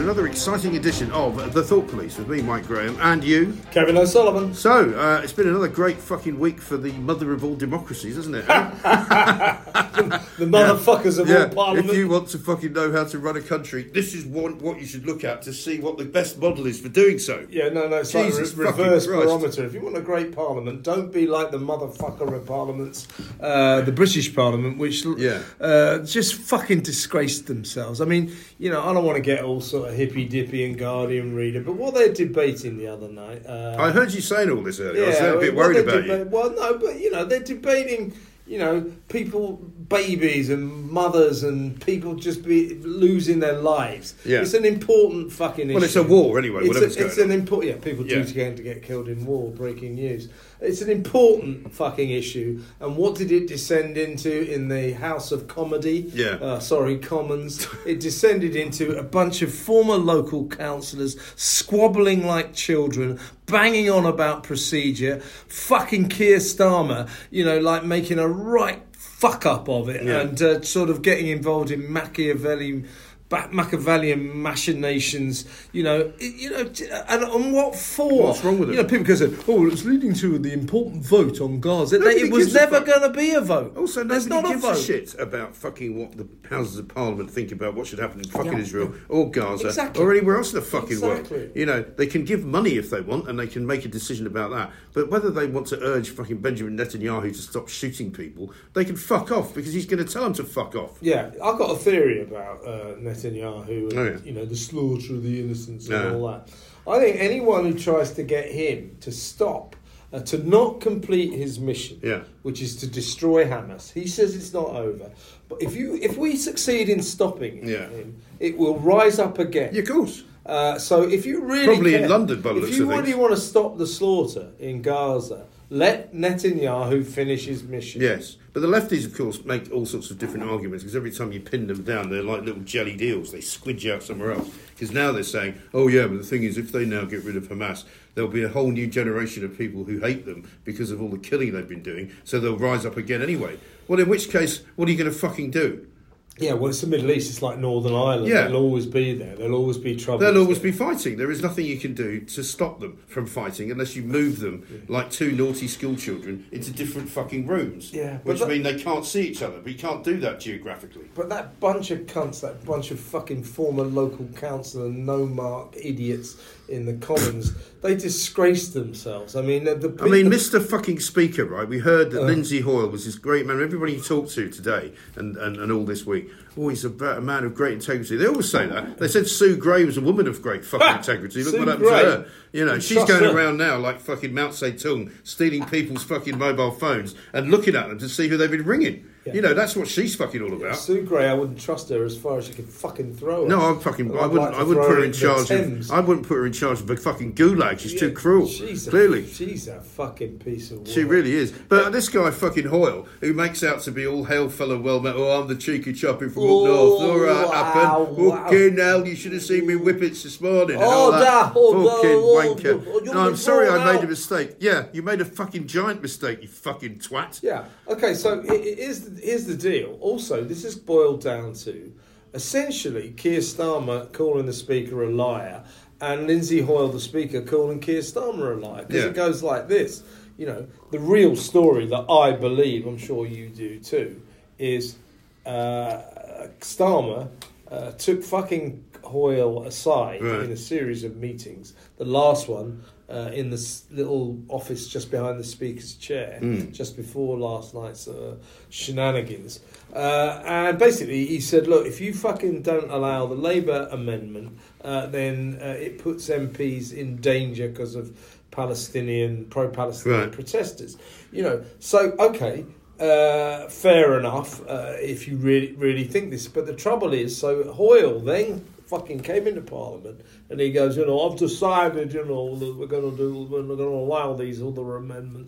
another exciting edition of The Thought Police with me, Mike Graham, and you, Kevin O'Sullivan. So, it's been another great fucking week for the mother of all democracies, hasn't it? The motherfuckers of all parliament. If you want to fucking know how to run a country, this is what you should look at to see what the best model is for doing so. Yeah, no, it's Jesus like reverse Christ. barometer. If you want a great parliament, don't be like the motherfucker of parliaments, the British Parliament, which just fucking disgraced themselves. I mean, you know, I don't want to get all sort of hippy-dippy and Guardian reader, but what they're debating the other night... I heard you saying all this earlier. I was a bit worried about you. Well, no, but, you know, they're debating... You know, people, babies and mothers and people just be losing their lives. Yeah. It's an important fucking issue. Well, it's a war anyway, whatever's going on. People do tend to get killed in war, breaking news. It's an important fucking issue. And what did it descend into in the House of Comedy? Commons. It descended into a bunch of former local councillors squabbling like children, banging on about procedure, fucking Keir Starmer, you know, like making a right fuck up of it, and sort of getting involved in Machiavellian machinations, and on what for? What's wrong with it? You know, people can say, it's leading to the important vote on Gaza. It was never going to be a vote. Also, nobody gives a shit about fucking what the Houses of Parliament think about what should happen in fucking Israel or Gaza or anywhere else in the fucking world. You know, they can give money if they want and they can make a decision about that. But whether they want to urge fucking Benjamin Netanyahu to stop shooting people, they can fuck off because he's going to tell them to fuck off. Yeah, I've got a theory about Netanyahu and you know, the slaughter of the innocents and all that. I think anyone who tries to get him to stop, to not complete his mission, which is to destroy Hamas, he says it's not over. But if we succeed in stopping him, it will rise up again. Yeah, of course. So if you really probably in London, by the looks of things. If you really want to stop the slaughter in Gaza, let Netanyahu finish his mission. Yes, but the lefties, of course, make all sorts of different arguments because every time you pin them down, they're like little jelly deals. They squidge out somewhere else. Because now they're saying, but the thing is, if they now get rid of Hamas, there'll be a whole new generation of people who hate them because of all the killing they've been doing, so they'll rise up again anyway. Well, in which case, what are you going to fucking do? Yeah, well, it's the Middle East. It's like Northern Ireland. Yeah. They'll always be there. There'll always be trouble. They'll always be fighting. There is nothing you can do to stop them from fighting unless you move them like two naughty school children into different fucking rooms. Yeah, which mean they can't see each other. But you can't do that geographically. But that bunch of cunts, that bunch of fucking former local councillor no-mark idiots in the Commons, they disgraced themselves. I mean, Mr. fucking Speaker, right? We heard that Lindsay Hoyle was this great man. Everybody he talked to today and all this week, he's a man of great integrity. They always say that. They said Sue Gray was a woman of great fucking integrity. Look what happened to her. You know, she's going around now like fucking Mao Zedong, stealing people's fucking mobile phones and looking at them to see who they've been ringing. Yeah. You know, that's what she's fucking all about. Sue Gray, I wouldn't trust her as far as she could fucking throw her. No, I wouldn't put her in charge of. I wouldn't put her in charge of a fucking gulag. She's too cruel. She's a fucking piece of work. She really is. But this guy fucking Hoyle, who makes out to be all hail fellow well met. I'm the cheeky choppy from up north. All right, happen. Fucking hell, you should have seen me whippets this morning. Fucking wanker. No, I'm sorry, I made a mistake. Yeah, you made a fucking giant mistake, you fucking twat. Yeah. Okay, so here's the deal. Also, this is boiled down to essentially Keir Starmer calling the Speaker a liar and Lindsay Hoyle, the Speaker, calling Keir Starmer a liar. Because it goes like this. You know, the real story that I believe, I'm sure you do too, is Starmer took fucking Hoyle aside in a series of meetings. The last one in this little office just behind the Speaker's chair, just before last night's shenanigans. And basically he said, look, if you fucking don't allow the Labour amendment, then it puts MPs in danger because of pro-Palestinian protesters. You know, so, okay, fair enough if you really think this. But the trouble is, so Hoyle then fucking came into Parliament and he goes, I've decided, that we're going to allow these other amendments.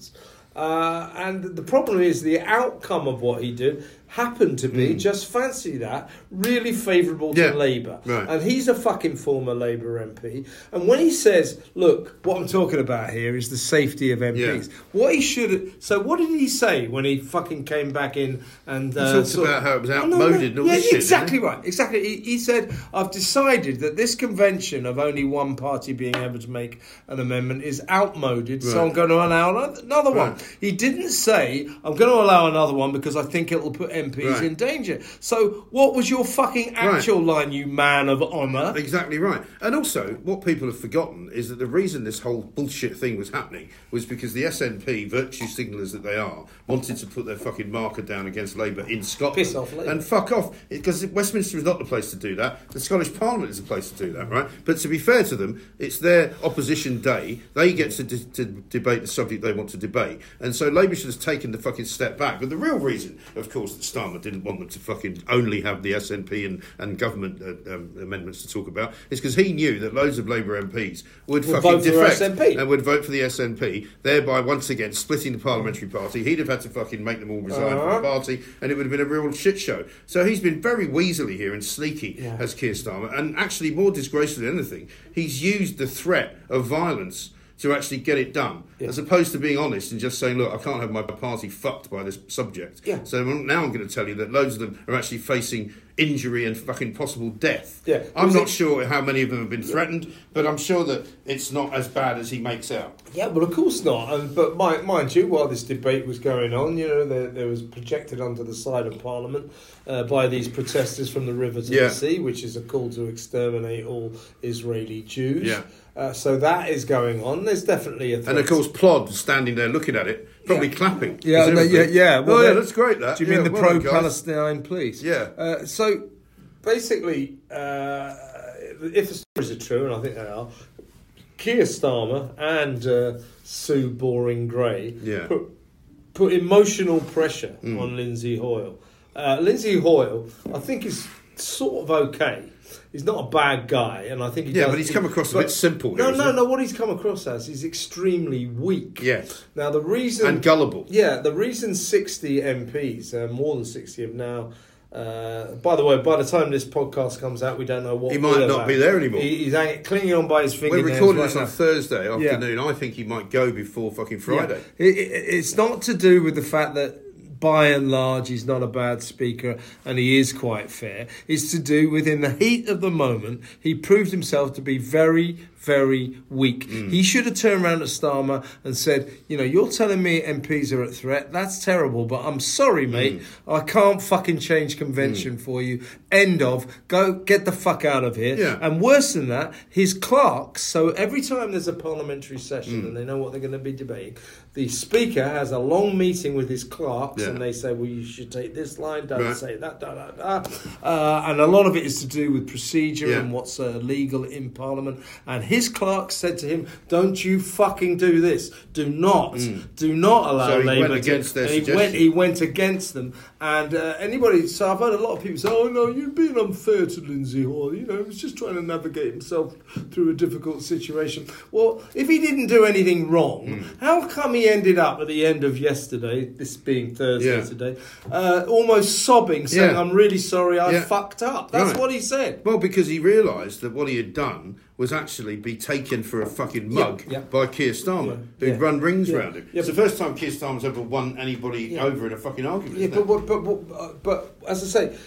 And the problem is the outcome of what he did happened to be, just fancy that, really favourable to Labour. Right. And he's a fucking former Labour MP. And when he says, look, what I'm talking about here is the safety of MPs. Yeah. What he should... So what did he say when he fucking came back in and... he talked about how it was outmoded and all this shit. Exactly right. Exactly. He said, I've decided that this convention of only one party being able to make an amendment is outmoded, so I'm going to allow another one. He didn't say, I'm going to allow another one because I think it will put MPs in danger. So what was your fucking actual line, you man of honour? Exactly right. And also, what people have forgotten is that the reason this whole bullshit thing was happening was because the SNP, virtue signallers that they are, wanted to put their fucking marker down against Labour in Scotland. Piss off Labour. And fuck off. Because Westminster is not the place to do that. The Scottish Parliament is the place to do that, right? But to be fair to them, it's their opposition day. They get to debate the subject they want to debate. And so Labour should have taken the fucking step back. But the real reason, of course, that Starmer didn't want them to fucking only have the SNP and government amendments to talk about is because he knew that loads of Labour MPs would fucking defect and would vote for the SNP, thereby once again splitting the parliamentary party. He'd have had to fucking make them all resign from the party, and it would have been a real shit show. So he's been very weaselly here and sneaky as Keir Starmer, and actually more disgraceful than anything, he's used the threat of violence to actually get it done, as opposed to being honest and just saying, look, I can't have my party fucked by this subject. Yeah. So now I'm going to tell you that loads of them are actually facing injury and fucking possible death. Yeah. I'm not sure how many of them have been threatened, but I'm sure that it's not as bad as he makes out. Yeah, well, of course not. But mind you, while this debate was going on, you know, there was projected onto the side of Parliament by these protesters from the river to the sea, which is a call to exterminate all Israeli Jews. Yeah. So that is going on. There's definitely a threat. And of course, Plod standing there looking at it, probably clapping. Yeah. Well, that's great. That. Do you mean the pro-Palestine police? Yeah. So basically, if the stories are true, and I think they are, Keir Starmer and Sue Boring Gray put emotional pressure on Lindsay Hoyle. Lindsay Hoyle, I think, is sort of okay. He's not a bad guy, and I think he does... but he's come across a bit simple here, No, what he's come across as is extremely weak. Yes. Now, the reason... And gullible. Yeah, the reason 60 MPs, more than 60 have now... by the way, by the time this podcast comes out, we don't know what... He might not be there anymore. He's clinging on by his fingernails. We're recording this on Thursday afternoon. I think he might go before fucking Friday. Yeah. It's not to do with the fact that by and large, he's not a bad speaker and he is quite fair. It's to do with, in the heat of the moment, he proved himself to be very, very weak. He should have turned around to Starmer and said, you know, you're telling me MPs are at threat. That's terrible, but I'm sorry, mate. I can't fucking change convention for you. End of. Go get the fuck out of here. Yeah. And worse than that, his clerks, so every time there's a parliamentary session and they know what they're going to be debating, the speaker has a long meeting with his clerks and they say, well, you should take this line, don't say that, and a lot of it is to do with procedure and what's legal in Parliament. And his clerks said to him, don't you fucking do this. Do not allow Labour went against their suggestion. He went against them. And so I've heard a lot of people say, oh no, you're being unfair to Lindsay Hoyle. You know, he's just trying to navigate himself through a difficult situation. Well, if he didn't do anything wrong, how come he ended up at the end of yesterday, this being Thursday today, almost sobbing, saying, I'm really sorry, I fucked up. That's what he said. Well, because he realised that what he had done was actually be taken for a fucking mug by Keir Starmer, who'd run rings around him. It's the first time Keir Starmer's ever won anybody over in a fucking argument. But as I say,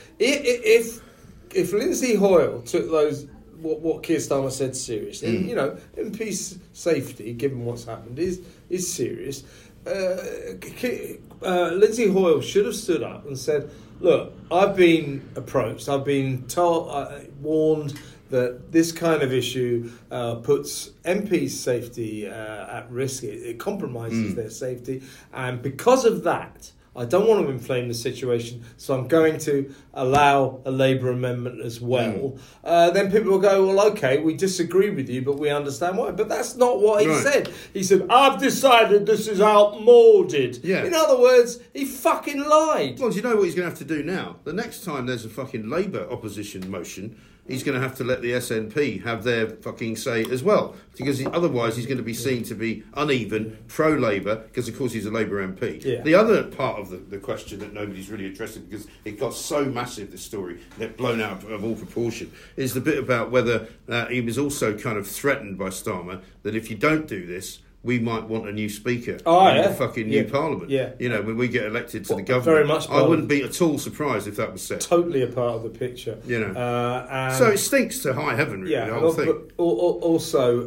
if Lindsay Hoyle took those what Keir Starmer said seriously, and, you know, MP's safety, given what's happened, is serious. Lindsay Hoyle should have stood up and said, look, I've been approached, I've been told, warned that this kind of issue puts MP's safety at risk. It compromises their safety. And because of that, I don't want to inflame the situation, so I'm going to allow a Labour amendment as well. Then people will go, well, OK, we disagree with you, but we understand why. But that's not what he said. He said, I've decided this is outmoded. Yeah. In other words, he fucking lied. Well, do you know what he's going to have to do now? The next time there's a fucking Labour opposition motion, he's going to have to let the SNP have their fucking say as well, because otherwise he's going to be seen to be uneven, pro-Labour, because of course he's a Labour MP. Yeah. The other part of the question that nobody's really addressing, because it got so massive, this story, that blown out of all proportion, is the bit about whether he was also kind of threatened by Starmer that if you don't do this, we might want a new speaker in the fucking new parliament. Yeah. You know, when we get elected to the government. Very much. I wouldn't be at all surprised if that was said. Totally a part of the picture. You know. So it stinks to high heaven, really, the whole thing. But also,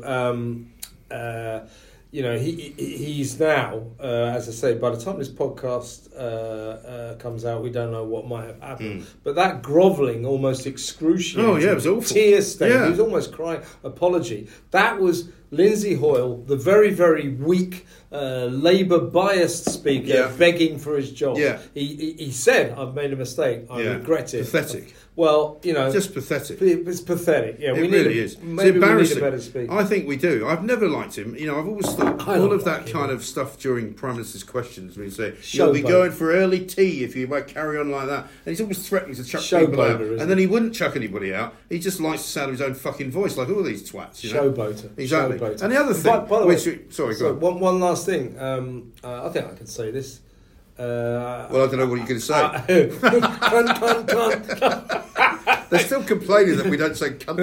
you know, he's now, as I say, by the time this podcast comes out, we don't know what might have happened. But that grovelling, almost excruciating, it was awful. Tear stained, he was almost crying, apology. That was Lindsay Hoyle, the very, very weak, Labour-biased speaker, begging for his job. Yeah. He said, I've made a mistake, I regret it. Pathetic. Well, you know... Just pathetic. It's pathetic, yeah. It really is. Maybe we need a better speaker. I think we do. I've never liked him. You know, I've always thought all of that kind of stuff during Prime Minister's questions, when he say, you'll be going for early tea if you might carry on like that. And he's always threatening to chuck people out. And then he wouldn't chuck anybody out. He just likes the sound of his own fucking voice, like all these twats, you know? Showboater. Exactly. Showboater. And the other thing... By the way, go on. One last thing. I think I can say this. Well, I don't know what you're going to say. Cunt. They're still complaining that we don't say cunt.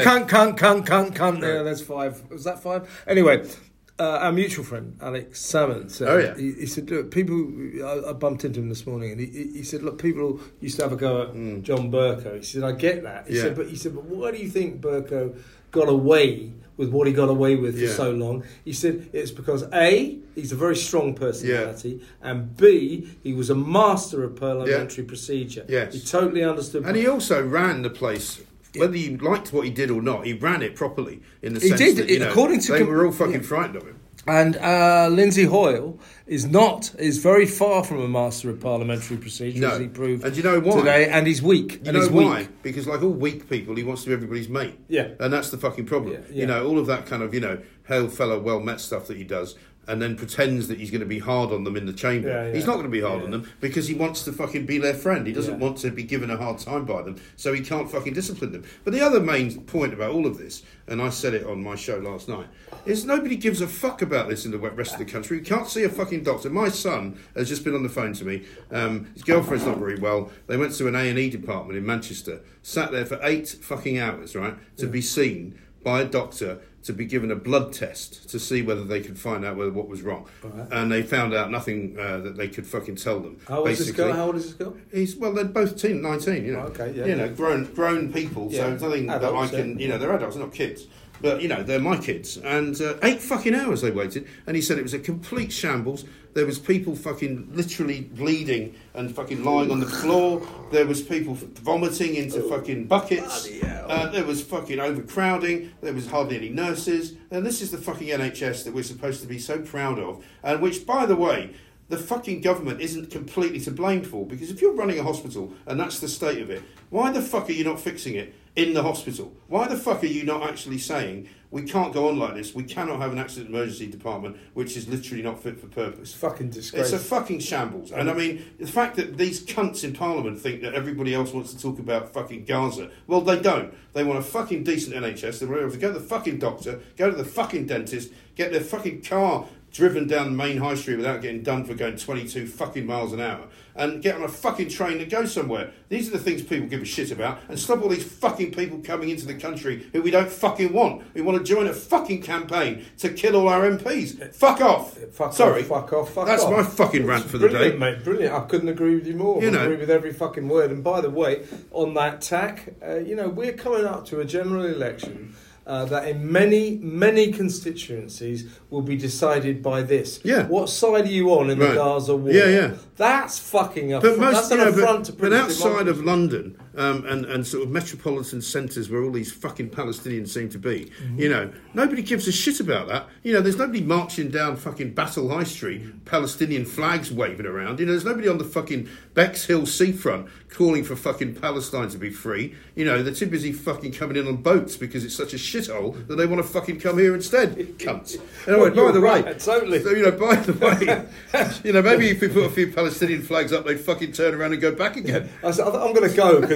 Cunt. Yeah, that's 5. Was that 5? Anyway, our mutual friend, Alex Salmon, said, he said, look, people... I bumped into him this morning, and he said, look, people used to have a go at John Bercow. He said, I get that. He said, but why do you think Bercow got away with what he got away with for so long? He said it's because A, he's a very strong personality, and B, he was a master of parliamentary procedure. Yes. He totally understood. And he also ran the place. Whether you liked what he did or not, he ran it properly in the sense that, you know, according to they were all fucking frightened of him. And Lindsay Hoyle is very far from a master of parliamentary procedure, as he proved and you know why? Today, and he's weak. You know why? Because like all weak people, he wants to be everybody's mate. Yeah. And that's the fucking problem. You know, all of that kind of, you know, hail fellow, well met stuff that he does, and then pretends that he's going to be hard on them in the chamber. He's not going to be hard on them because he wants to fucking be their friend. He doesn't want to be given a hard time by them, so he can't fucking discipline them. But the other main point about all of this, and I said it on my show last night, is nobody gives a fuck about this in the rest of the country. You can't see a fucking doctor. My son has just been on the phone to me. His girlfriend's not very well. They went to an A&E department in Manchester, sat there for 8 fucking hours, right, to be seen by a doctor, to be given a blood test to see whether they could find out what was wrong. And they found out nothing that they could fucking tell them. How old is this girl? They're both 19, you know. You know, grown people, so nothing adults, that I can, you know, they're adults, they're not kids. But, you know, they're my kids. And 8 fucking hours they waited. And he said it was a complete shambles. There was people fucking literally bleeding and fucking lying on the floor. There was people vomiting into fucking buckets. There was fucking overcrowding. There was hardly any nurses. And this is the fucking NHS that we're supposed to be so proud of. And which, by the way, the fucking government isn't completely to blame for. Because if you're running a hospital and that's the state of it, why the fuck are you not fixing it in the hospital? Why the fuck are you not actually saying, we can't go on like this, we cannot have an accident emergency department which is literally not fit for purpose? It's fucking disgrace. It's a fucking shambles. And I mean, the fact that these cunts in Parliament think that everybody else wants to talk about fucking Gaza, well, they don't. They want a fucking decent NHS. They want to be able to go to the fucking doctor, go to the fucking dentist, get their fucking car driven down the main high street without getting done for going 22 fucking miles an hour, and get on a fucking train to go somewhere. These are the things people give a shit about, and stop all these fucking people coming into the country who we don't fucking want. We want to join a fucking campaign to kill all our MPs. Fuck off. Fuck off. That's my fucking rant for the day. Mate, brilliant. I couldn't agree with you more. I agree with every fucking word. And by the way, on that tack, you know, we're coming up to a general election that in many constituencies will be decided by this. Yeah. What side are you on in the Gaza war? Yeah. That's fucking that's an affront to But outside of London and sort of metropolitan centres where all these fucking Palestinians seem to be, you know, nobody gives a shit about that. You know, there's nobody marching down fucking Battle High Street, Palestinian flags waving around. You know, there's nobody on the fucking Bexhill seafront calling for fucking Palestine to be free. You know, they're too busy fucking coming in on boats because it's such a shithole that they want to fucking come here instead. Cunts. Anyway, by the way, totally. So, you know, by the way, you know, maybe if we put a few Palestinian flags up, they'd fucking turn around and go back again. I'm going to go because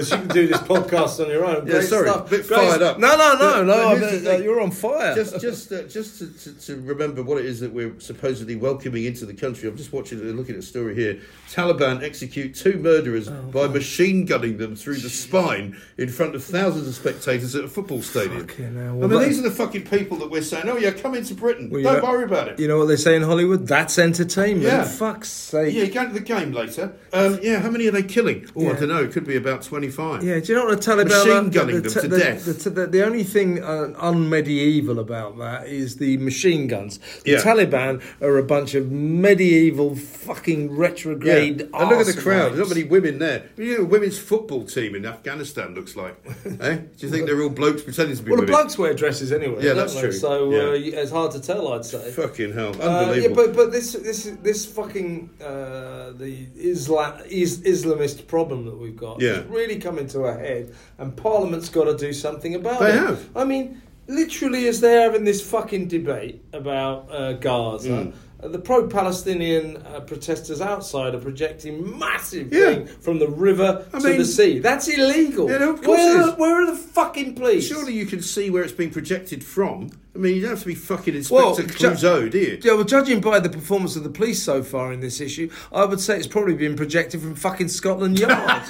this. You can do this podcast on your own. Yeah, sorry, stuff. a bit fired up. No. You're on fire. Just to remember what it is that we're supposedly welcoming into the country. I'm just looking at a story here. Taliban execute 2 murderers by machine gunning them through the spine in front of thousands of spectators at a football stadium. These are the fucking people that we're saying, oh yeah, come into Britain. Don't worry about it. You know what they say in Hollywood? That's entertainment. Yeah. Fuck's sake. Yeah, you go to the game later. How many are they killing? I don't know. It could be about 25. Yeah, do you know what the Taliban... Machine gunning them to death. The only thing unmedieval about that is the machine guns. The Taliban are a bunch of medieval fucking retrograde and look at the crowd. There's not many women there. You know, a women's football team in Afghanistan looks like. Do you think they're all blokes pretending to be women? Well, the blokes wear dresses anyway. Yeah, that's true. So it's hard to tell, I'd say. Fucking hell. Unbelievable. But this fucking... the Islamist problem that we've got is really coming to a head, and Parliament's got to do something about it. They have. I mean, literally, as they're having this fucking debate about Gaza, the pro-Palestinian protesters outside are projecting massive thing from the river to the sea. That's illegal. Yeah, no, of course it is. Where are the fucking police? Surely you can see where it's being projected from. I mean, you don't have to be fucking Inspector Clouseau, do you? Yeah, well, judging by the performance of the police so far in this issue, I would say it's probably been projected from fucking Scotland Yard.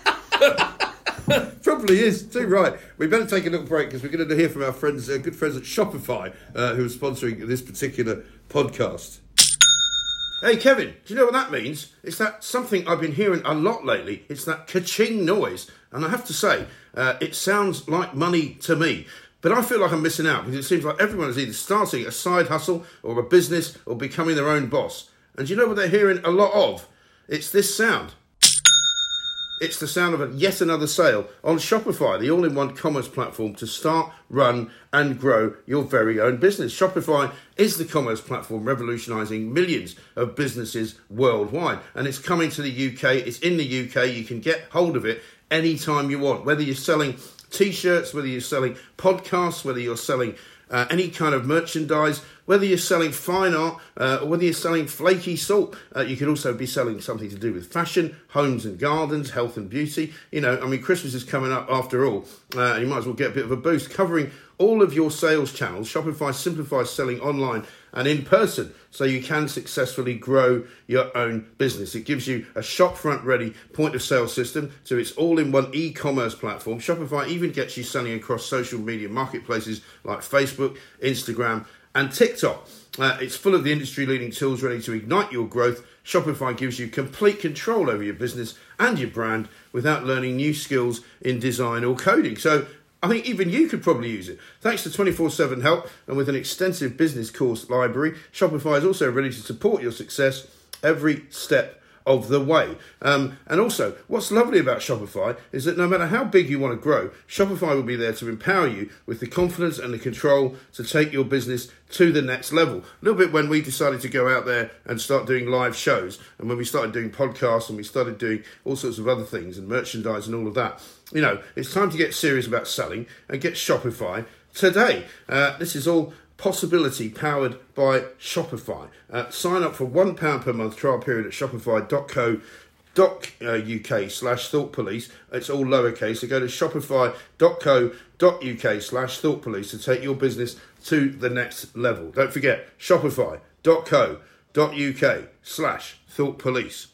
Probably is, too right. We better take a little break because we're going to hear from our friends, good friends at Shopify, who are sponsoring this particular podcast. Hey Kevin, do you know what that means? It's that something I've been hearing a lot lately. It's that ka-ching noise. And I have to say, it sounds like money to me. But I feel like I'm missing out because it seems like everyone is either starting a side hustle or a business or becoming their own boss. And do you know what they're hearing a lot of? It's this sound. It's the sound of yet another sale on Shopify, the all-in-one commerce platform to start, run and grow your very own business. Shopify is the commerce platform revolutionising millions of businesses worldwide. And it's coming to the UK. It's in the UK. You can get hold of it anytime you want, whether you're selling T-shirts, whether you're selling podcasts, whether you're selling any kind of merchandise, whether you're selling fine art or whether you're selling flaky salt. You could also be selling something to do with fashion, homes and gardens, health and beauty. You know, I mean, Christmas is coming up after all. And you might as well get a bit of a boost. Covering all of your sales channels, Shopify simplifies selling online and in person so you can successfully grow your own business. It gives you a shopfront ready point of sale system to its all-in-one e-commerce platform. Shopify even gets you selling across social media marketplaces like Facebook, Instagram and TikTok. It's full of the industry-leading tools ready to ignite your growth. Shopify gives you complete control over your business and your brand without learning new skills in design or coding. So I think even you could probably use it. Thanks to 24/7 help and with an extensive business course library, Shopify is also ready to support your success every step of the way. And also, what's lovely about Shopify is that no matter how big you want to grow, Shopify will be there to empower you with the confidence and the control to take your business to the next level. A little bit when we decided to go out there and start doing live shows, and when we started doing podcasts and we started doing all sorts of other things and merchandise and all of that. You know, it's time to get serious about selling and get Shopify today. This is all possibility powered by Shopify. Sign up for £1 per month trial period at shopify.co.uk/thoughtpolice. It's all lowercase. So go to shopify.co.uk/thoughtpolice to take your business to the next level. Don't forget, shopify.co.uk/thoughtpolice.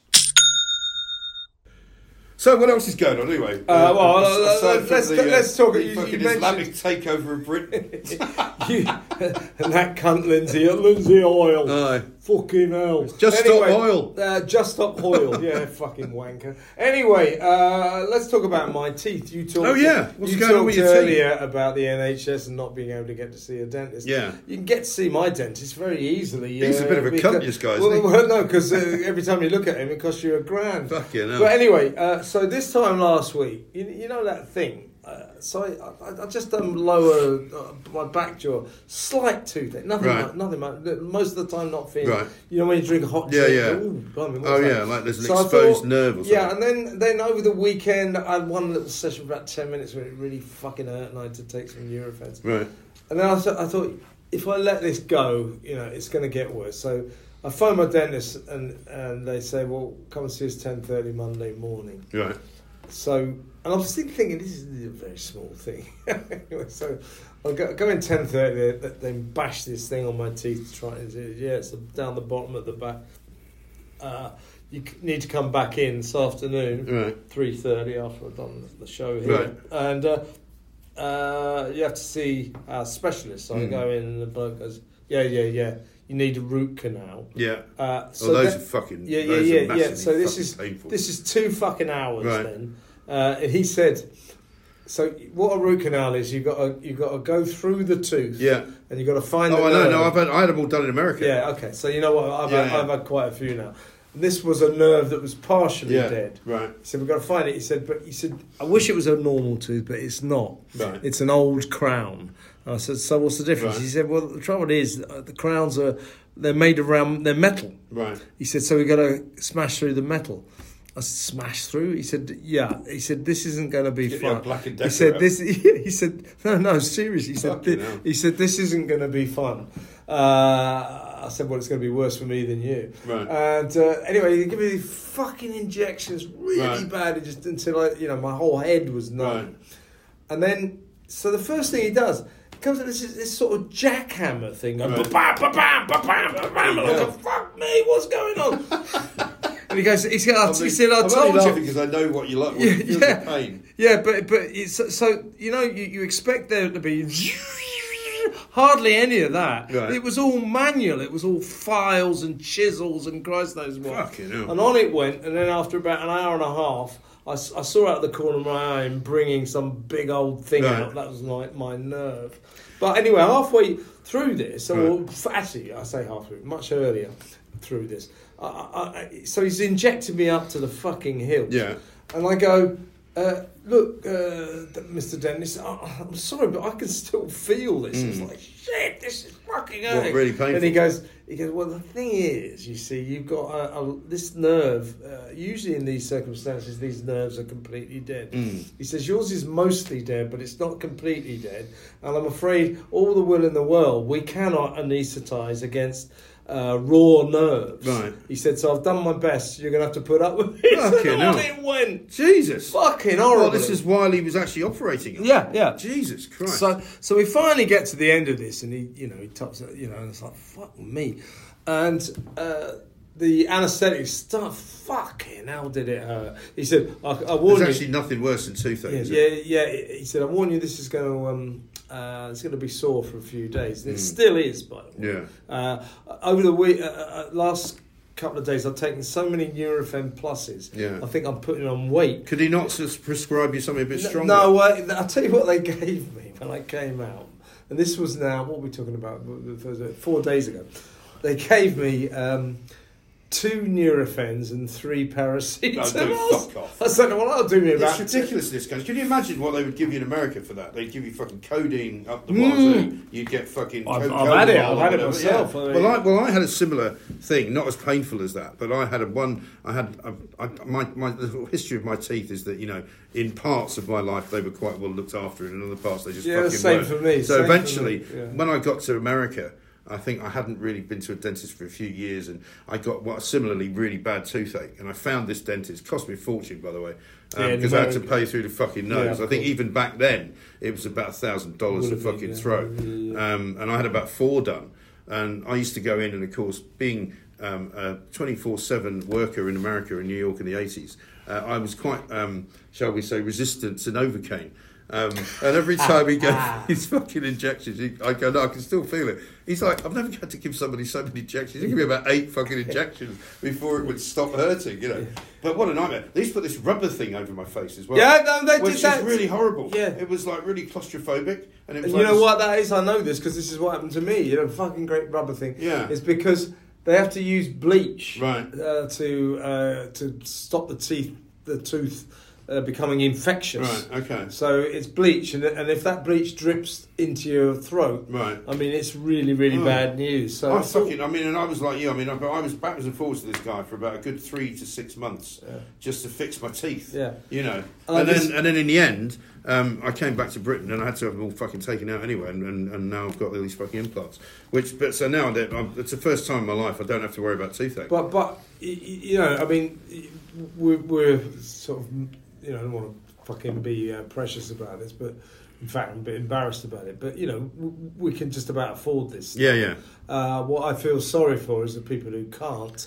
So what else is going on anyway? Let's talk. You Islamic takeover of Britain. And that cunt Lindsay Oil. Aye. Fucking hell. Stop oil. Just stop oil. Yeah, fucking wanker. Anyway, let's talk about my teeth. You talked. Oh yeah. What's going on with your earlier teeth? about the NHS and not being able to get to see a dentist. Yeah. You can get to see my dentist very easily. He's a bit of a cunt, this guy, isn't he? Well, no, because every time you look at him, it costs you £1,000. Fucking hell. But anyway, so this time last week, you know that thing. So I just lower my back jaw, slight toothache, nothing much. Most of the time, not feeling. Right. You know when you drink a hot drink. Yeah. Like there's an exposed nerve or something. Yeah, and then over the weekend, I had one little session for about 10 minutes where it really fucking hurt, and I had to take some Nurofen. Right. And then I thought, if I let this go, it's going to get worse. So I phoned my dentist, and they say, well, come and see us 10:30 Monday morning. Right. So, and I was thinking, this is a very small thing. Anyway, so I go in 10:30. They bash this thing on my teeth to try and say, it's down the bottom at the back. You need to come back in this afternoon, right. 3:30 after I've done the show here, right. And you have to see our specialist. So I go in, and the bloke goes, yeah. You need a root canal. Yeah. So those are fucking. Yeah. So this is 2 fucking hours right. then. And he said, so what a root canal is, you've got to go through the tooth. Yeah. And you've got to find. Oh, I know. No, I had them all done in America. Yeah. Okay. So you know what? I've had quite a few now. This was a nerve that was partially dead. Right. He said, we've got to find it. He said, I wish it was a normal tooth, but it's not. Right. It's an old crown. And I said, so what's the difference? Right. He said, well, the trouble is, the crowns they're made around, they're metal. Right. He said, so we've got to smash through the metal. I said, smash through? He said, yeah. He said, this isn't going to be fun. Black and he said, he said, no, seriously. He said, this isn't going to be fun. I said, well, it's going to be worse for me than you. Right. And anyway, he gave me these fucking injections really bad, just until my whole head was numb. Right. And then, so the first thing he does, comes to this sort of jackhammer thing. Going, right. Ba-bam. Like, fuck me, what's going on? And he goes, he said, I told you. I'm only laughing because I know what you like. You feel the pain. Yeah, but it's, so you expect there to be hardly any of that. Right. It was all manual. It was all files and chisels and Christ knows what. Fucking hell. And on it went. And then after about an hour and a half, I saw out the corner of my eye him bringing some big old thing out. That was like my nerve. But anyway, halfway through this, actually, I say halfway, much earlier through this. So he's injected me up to the fucking hilt. Yeah. And I go, look, Mr. Dennis, I'm sorry, but I can still feel this. It's like, shit, this is fucking hurting. What, really painful? And he goes, well, the thing is, you see, you've got this nerve. Usually in these circumstances, these nerves are completely dead. He says, yours is mostly dead, but it's not completely dead. And I'm afraid all the will in the world, we cannot anaesthetise against raw nerves. Right. He said, so I've done my best. You're going to have to put up with it. Fucking hell. It went. Jesus. Fucking horrible. Well, this is while he was actually operating on it. Yeah. Jesus Christ. So we finally get to the end of this, and he tops it, and it's like, fuck me. And the anaesthetic stuff, fucking hell did it hurt. He said, I warn you. There's actually nothing worse than toothache. Yeah. He said, I warn you, this is going to it's going to be sore for a few days, and it still is, by the way. Yeah. Over the week, last couple of days, I've taken so many Nurofen pluses. Yeah. I think I'm putting on weight. Could he not just prescribe you something a bit stronger? No, I'll tell you what they gave me when I came out, and this was now, what are we talking about? 4 days ago. They gave me 2 Nurofens and 3 paracetamols. No, fuck off. I said, well, I'll do me about It's ridiculous, this guy. Can you imagine what they would give you in America for that? They'd give you fucking codeine up the wazoo. You'd get fucking I've had it myself. Yeah. Well, I had a similar thing, not as painful as that, but I had my the history of my teeth is that, in parts of my life they were quite well looked after, and in other parts they just fucking same weren't. for me. So eventually, when I got to America, I think I hadn't really been to a dentist for a few years, and I got similarly really bad toothache. And I found this dentist. It cost me a fortune, by the way, because I had to pay through the fucking nose. I think even back then it was about $1,000 a fucking throat. And I had about 4 done. And I used to go in, and of course, being a 24/7 worker in America, in New York in the 80s, I was quite, shall we say, resistant to Novocaine. And every time he gave his fucking injections, I go, no, I can still feel it. He's like, I've never had to give somebody so many injections. He gave me about 8 fucking injections before it would stop hurting, But what a nightmare. They used to put this rubber thing over my face as well. Yeah, no, they which did that. is really horrible. Yeah. It was like really claustrophobic. And it was you know what that is? I know this because this is what happened to me. Fucking great rubber thing. Yeah. It's because they have to use bleach right. To stop the tooth becoming infectious. Right, okay. So it's bleach, and if that bleach drips into your throat, right. I mean, it's really, really bad news. So and I was like you. I mean, I was backwards and forwards to this guy for about a good 3 to 6 months just to fix my teeth. Yeah. And then in the end, I came back to Britain and I had to have them all fucking taken out anyway, and now I've got all these fucking implants. So now it's the first time in my life I don't have to worry about toothache. But you know, I mean, we're sort of, you know, I don't want to fucking be precious about this, but in fact I'm a bit embarrassed about it. But you know, we can just about afford this. Yeah. What I feel sorry for is the people who can't,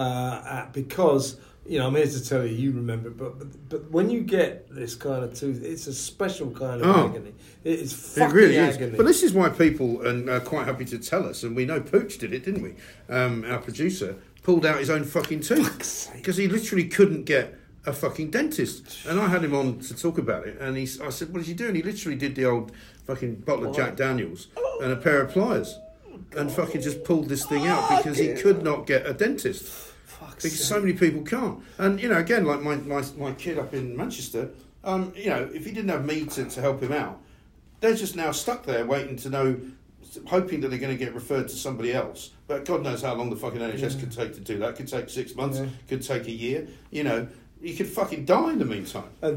because. You know, I'm here to tell you remember, but when you get this kind of tooth, it's a special kind of agony. It's fucking really agony. Is. But this is why people are quite happy to tell us, and we know Pooch did it, didn't we? Our producer pulled out his own fucking tooth because he literally couldn't get a fucking dentist. And I had him on to talk about it, and I said, "What did you do?" And he literally did the old fucking bottle of Jack Daniels and a pair of pliers, and fucking just pulled this thing out because he could not get a dentist. Because so many people can't. And, you know, again, like my kid up in Manchester, you know, if he didn't have me to help him out, they're just now stuck there waiting to know, hoping that they're going to get referred to somebody else. But God knows how long the fucking NHS could take to do that. It could take 6 months, could take a year. You know, you could fucking die in the meantime. And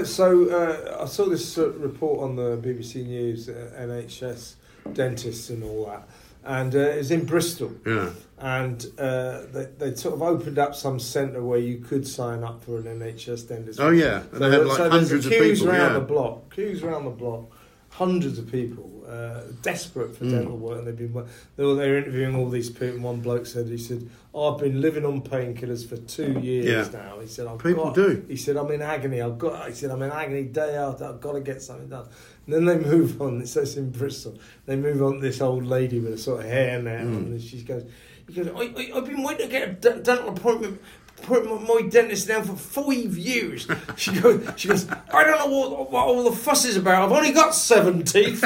so I saw this report on the BBC News, NHS dentists and all that. And it was in Bristol. Yeah. And they sort of opened up some centre where you could sign up for an NHS dentist. Oh, yeah. And they had like hundreds of people. Queues around the block, hundreds of people desperate for dental work. And they were interviewing all these people. And one bloke said, I've been living on painkillers for 2 years now. He said, People do. He said, I'm in agony. I'm in agony day after. I've got to get something done. And then they move on. It says in Bristol. They move on to this old lady with a sort of hair now, and she goes, I've been waiting to get a dental appointment with my dentist now for 5 years. She goes, I don't know what all the fuss is about. I've only got 7 teeth.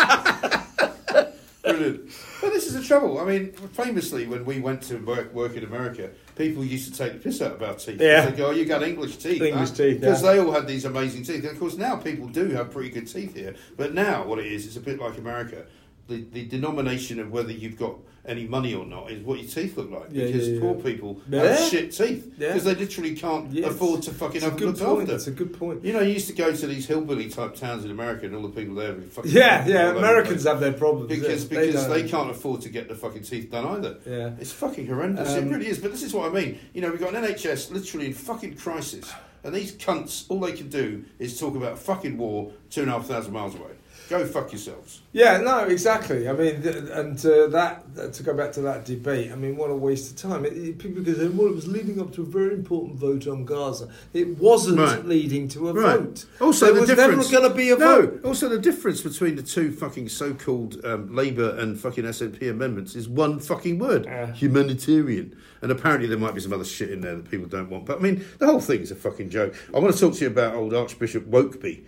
Brilliant. But this is the trouble. I mean, famously, when we went to work in America, people used to take the piss out of our teeth. Yeah. They go, you got English teeth. Because they all had these amazing teeth. And of course, now people do have pretty good teeth here. But now, what it is, it's a bit like America. The denomination of whether you've got any money or not is what your teeth look like. Because poor people have shit teeth. Because they literally can't afford to fucking have a look after. That's a good point. You know, you used to go to these hillbilly type towns in America and all the people there would fucking... Americans have their problems. Because they can't afford to get the fucking teeth done either. Yeah. It's fucking horrendous. It really is. But this is what I mean. You know, we've got an NHS literally in fucking crisis. And these cunts, all they can do is talk about fucking war 2,500 miles away. Go fuck yourselves. Yeah, no, exactly. I mean, and that to go back to that debate, I mean, what a waste of time. People go, well, it was leading up to a very important vote on Gaza. It wasn't leading to a vote. Also, there was never going to be a vote. Also, the difference between the two fucking so-called Labour and fucking SNP amendments is one fucking word: humanitarian. And apparently there might be some other shit in there that people don't want. But I mean, the whole thing is a fucking joke. I want to talk to you about old Archbishop Wokeby.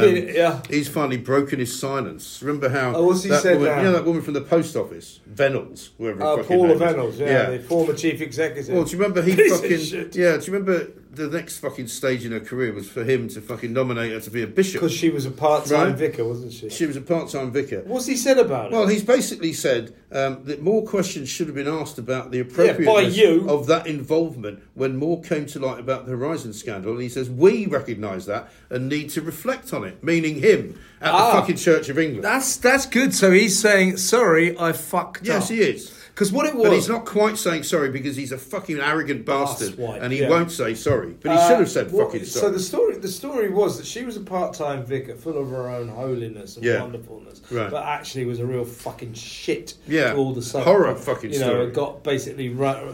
He's finally broken his silence. Remember how what's he said woman, now? you know that woman from the post office, Venables, whoever. Paula Venables, the former chief executive. Well, do you remember do you remember the next fucking stage in her career was for him to fucking nominate her to be a bishop? Because she was a part-time vicar, wasn't she? She was a part-time vicar. What's he said about it? Well, he's basically said that more questions should have been asked about the appropriateness of that involvement when more came to light about the Horizon scandal. And he says, we recognise that and need to reflect on it, meaning him at the fucking Church of England. That's good. So he's saying, sorry, I fucked up. Yes, he is. Because what it was... But he's not quite saying sorry because he's a fucking arrogant bastard and he yeah. won't say sorry. But he should have said fucking sorry. So the story was that she was a part-time vicar full of her own holiness and wonderfulness, right. but actually was a real fucking shit to all the sudden. Horror fucking story. Got basically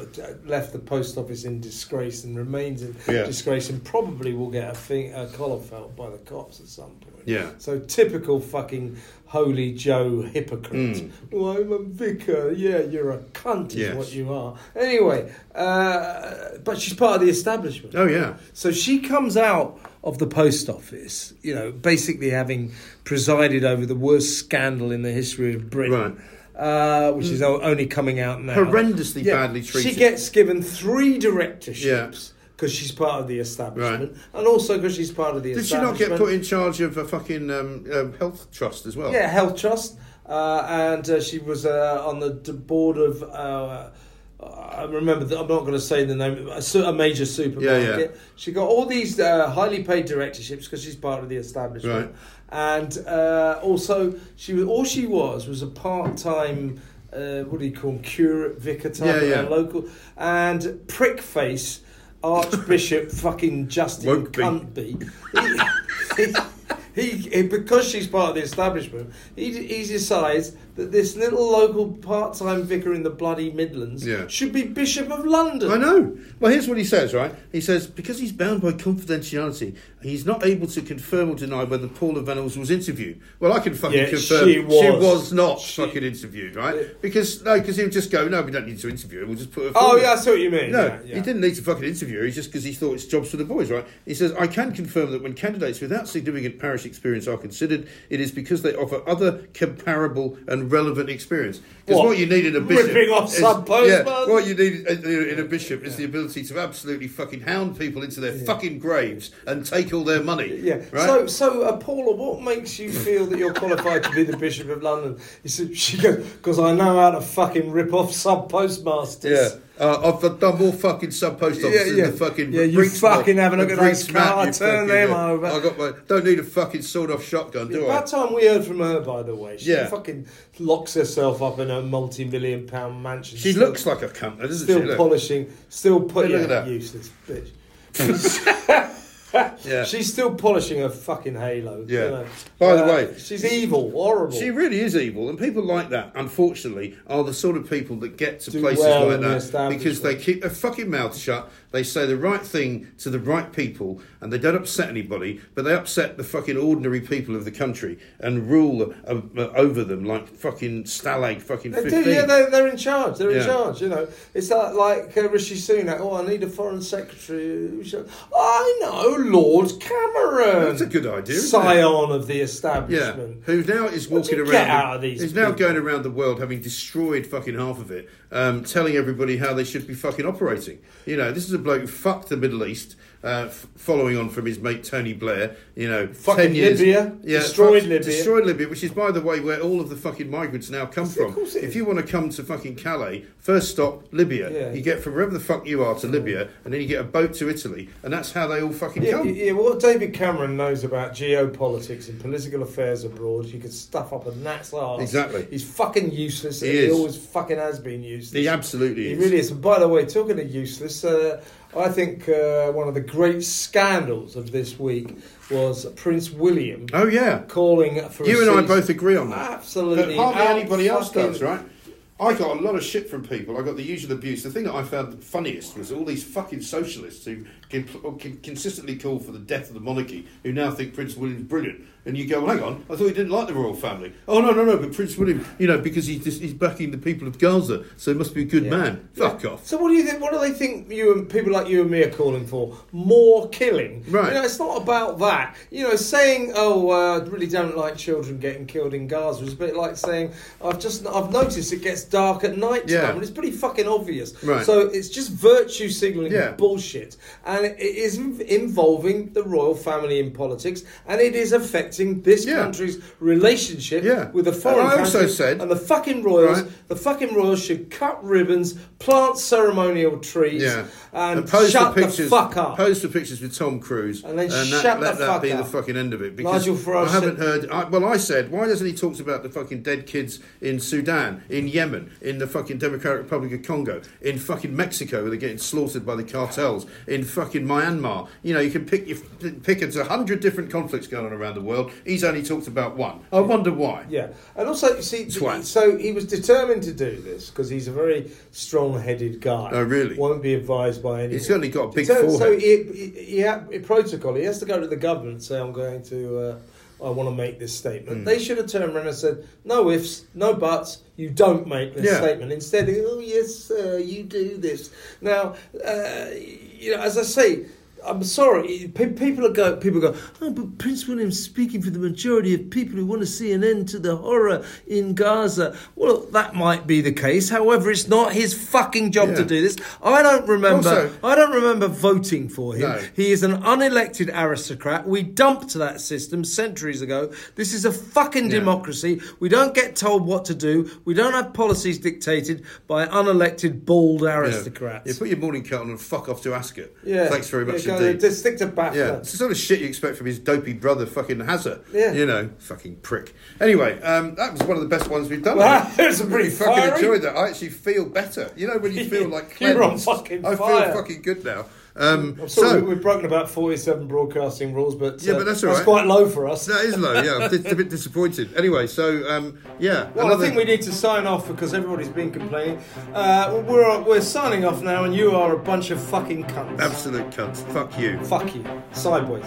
left the post office in disgrace and remains in disgrace and probably will get a collar felt by the cops at some point. Yeah. So typical fucking Holy Joe hypocrite. Well, I'm a vicar. Yeah, you're a cunt is what you are. Anyway, but she's part of the establishment. Oh, yeah. So she comes out of the post office, basically having presided over the worst scandal in the history of Britain. Right. Which is only coming out now. Horrendously badly treated. She gets given 3 directorships. Because she's part of the establishment, and also because she's part of the establishment. Did she not get put in charge of a fucking health trust as well? Yeah, health trust, and she was on the board of I remember that I'm not going to say the name. A major supermarket. Yeah. She got all these highly paid directorships because she's part of the establishment, and also she was a part-time. What do you call him? Curate, vicar type, local, and prickface Archbishop fucking Justin Cuntby. He because she's part of the establishment, he decides that this little local part-time vicar in the bloody Midlands should be Bishop of London. I know. Well, here's what he says, right? He says, because he's bound by confidentiality, he's not able to confirm or deny whether Paula Venables was interviewed. Well, I can fucking confirm she was not fucking interviewed, right? Because he would just go, no, we don't need to interview her, we'll just put her forward. Oh, yeah, I see what you mean. No, he didn't need to fucking interview her, it's just because he thought it's jobs for the boys, right? He says, I can confirm that when candidates without significant parish experience are considered, it is because they offer other comparable and relevant experience. Because what you need in a bishop ripping off some postman. What you need in a bishop is the ability to absolutely fucking hound people into their fucking graves and take all their money. Yeah. Right? So Paula, what makes you feel that you're qualified to be the Bishop of London? She goes, because I know how to fucking rip off sub postmasters. Yeah. I've done more fucking sub-post officers than the fucking... Yeah, you fucking have a look at those cars, turn them over. Don't need a fucking sawed-off shotgun, do I? That time we heard from her, by the way. She fucking locks herself up in a multi-million-pound mansion. She looks like a cunt, doesn't she? Still polishing, look at that. Useless bitch. She's still polishing her fucking halo. Yeah. You know? By the way, she's evil, horrible. She really is evil, and people like that, unfortunately, are the sort of people that get to places like that because they keep their fucking mouth shut. They say the right thing to the right people, and they don't upset anybody, but they upset the fucking ordinary people of the country and rule over them like fucking Stalag fucking 15. Yeah, they're in charge. They're in charge, you know. It's like Rishi Sunak, I need a foreign secretary. I know, Lord Cameron. That's a good idea, Scion of the establishment. Yeah, who now is walking around... He's now going around the world having destroyed fucking half of it, telling everybody how they should be fucking operating. You know, this is a bloke who fucked the Middle East, following on from his mate Tony Blair. You know, fucking 10 years, Libya, destroyed Libya, which is, by the way, where all of the fucking migrants now come from. If you want to come to fucking Calais, first stop Libya. Yeah. You get from wherever the fuck you are to Libya, and then you get a boat to Italy, and that's how they all fucking come. Yeah, what David Cameron knows about geopolitics and political affairs abroad, you could stuff up a gnat's arse. Exactly. He's fucking useless. He always fucking has been useless. He absolutely is. He really is. And by the way, talking of useless, I think one of the great scandals of this week was Prince William. Oh yeah, calling for. You and I both agree on that. Absolutely, but hardly anybody else does, right? I got a lot of shit from people. I got the usual abuse. The thing that I found funniest was all these fucking socialists who can consistently call for the death of the monarchy, who now think Prince William's brilliant. And you go, well, hang on, I thought he didn't like the royal family. Oh, no, but Prince William, you know, because he's backing the people of Gaza, so he must be a good man. Fuck off. So what do you think? What do they think you and people like you and me are calling for? More killing? Right. You know, it's not about that. You know, saying, I really don't like children getting killed in Gaza is a bit like saying, I've noticed it gets dark at night time, and it's pretty fucking obvious. Right. So it's just virtue signalling bullshit, and it is involving the royal family in politics, and it is affecting this country's relationship with the foreign country. Also said, and the fucking royals should cut ribbons, plant ceremonial trees, and shut the fuck up. Pose for pictures with Tom Cruise, and then let that be the fucking end of it. Because I haven't heard. I said, why doesn't he talk about the fucking dead kids in Sudan, in Yemen, in the fucking Democratic Republic of Congo, in fucking Mexico where they're getting slaughtered by the cartels, in fucking Myanmar? You know, you can pick 100 different conflicts going on around the world. He's only talked about one. I wonder why. Yeah, and also, you see, so he was determined to do this because he's a very strong-headed guy. Oh, really? Won't be advised by anyone. He's certainly got a big forehead. So he had protocol. He has to go to the government and say, I'm going to... I want to make this statement. They should have turned around and said, no ifs, no buts, you don't make this statement. Instead, oh yes, sir, you do this. Now, you know, as I say, I'm sorry. People go. Oh, but Prince William's speaking for the majority of people who want to see an end to the horror in Gaza. Well, that might be the case. However, it's not his fucking job to do this. I don't remember voting for him. No. He is an unelected aristocrat. We dumped that system centuries ago. This is a fucking democracy. We don't get told what to do. We don't have policies dictated by unelected bald aristocrats. Yeah, put your morning coat on and fuck off to Ascot. Yeah. Thanks very much indeed. Just stick to BAFTA. Yeah, it's the sort of shit you expect from his dopey brother, fucking Hazard. Yeah. You know, fucking prick. Anyway, that was one of the best ones we've done. Well, it was a pretty fucking fiery. enjoyed that. I actually feel better. You know when you feel like cleansed? You're on fucking I fire. feel fucking good now. I'm sorry, we've broken about 47 broadcasting rules, but but that's all right. quite low for us. That is low, yeah. I'm a bit disappointed. Anyway, so, yeah. Well, I think we need to sign off because everybody's been complaining. We're signing off now, and you are a bunch of fucking cunts. Absolute cunts. Fuck you. Fuck you. Sideways.